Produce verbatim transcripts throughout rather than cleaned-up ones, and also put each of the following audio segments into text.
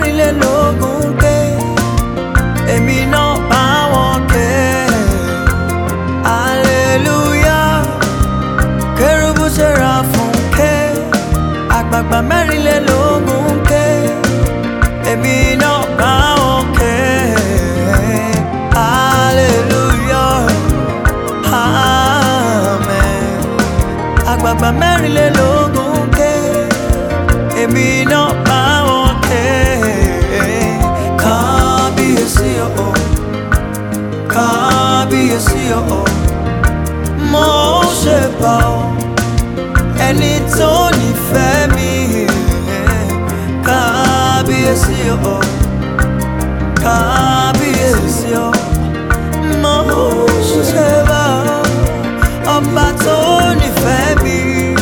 mẹ́rìnlélógún ké, èmi náà bá wọn ké. Hallelujah, kérúbù séráfù ké, àgbààgbà mẹ́rìnlélógún ké, èmi náà bá wọn ké. Hallelujah, amen. Àgbààgbà mẹ́rìnlélógún ké, èmi náà bá wọn ké. Kábíyèsí o, kábíyèsí o, mo ṣe bá ọ, ẹni tó nífẹ̀ẹ́ mi. Kábíyèsí o, kábíyèsí o, mo ṣe bá ọ, ọba tó nífẹ̀ẹ́ mi.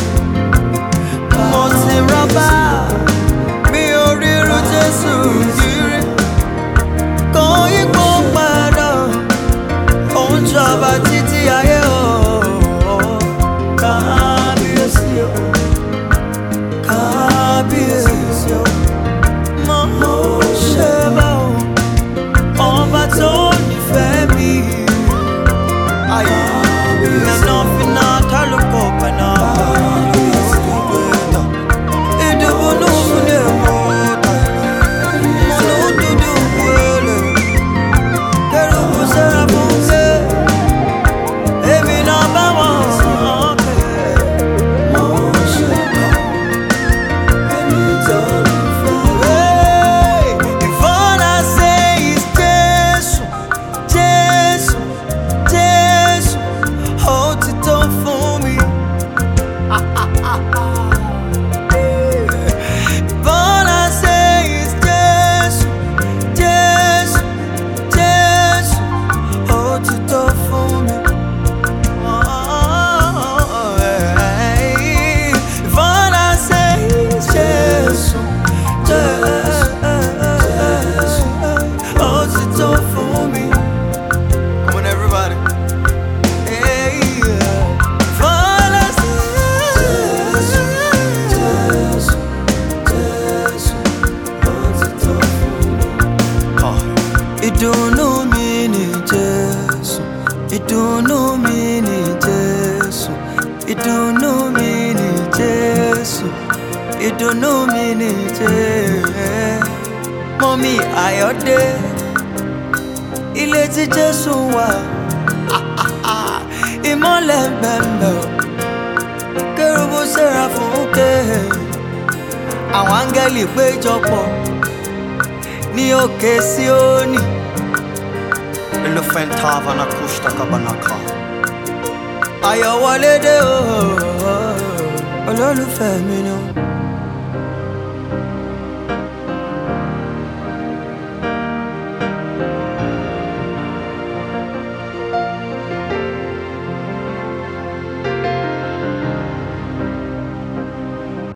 Mo ti rọ́bà mi ò ríru Jésù rírí, kò yípo padà, òun jọba títí ayé o. Kábíyèsí o, kábíyèsí o, mo ṣe bá ọ, ọba tó nífẹ̀ẹ́ mi. Ayé nana fina tálùkọ̀ pẹ̀lú ìdùnnú ní èmo mọ̀nà dúdú wẹ̀lẹ̀. Kérúbù séráfù ké, èmi náà bá wọn ké. Mo ṣe bá ẹni tó nífẹ̀ẹ́. If all I say is Jésù, Jésù, Jésù, ó ti tó fún mi. If all I say is Jésù, Jésù, Jésù, ó ti tó fún mi. If all I say is Jésù, Jésù, ó ti tó fún mi. Come on, everybody. Hey, yeah. If all I say is Jésù, Jésù, ó ti tó fún mi. Ah. Ìdùnnú mi ni Jésù, ìdùnnú mi ni Jésù, ìdùnnú mi ni Jésù, ìdùnnú mi ni Jésù. Mọ́mí Ayọ̀dé, ilé tí Jésù wà, ìmọ́lẹ̀ bẹ̀m̀bẹ̀ o. Kérúbù séráfù ké, àwọn áńgẹ́lì péjọpọ̀ ní òkè Síónì. Elephant Tavana Kushta Kabanaka. Ayọ̀ wọlé dé o, olólùfẹ́ mi ni o.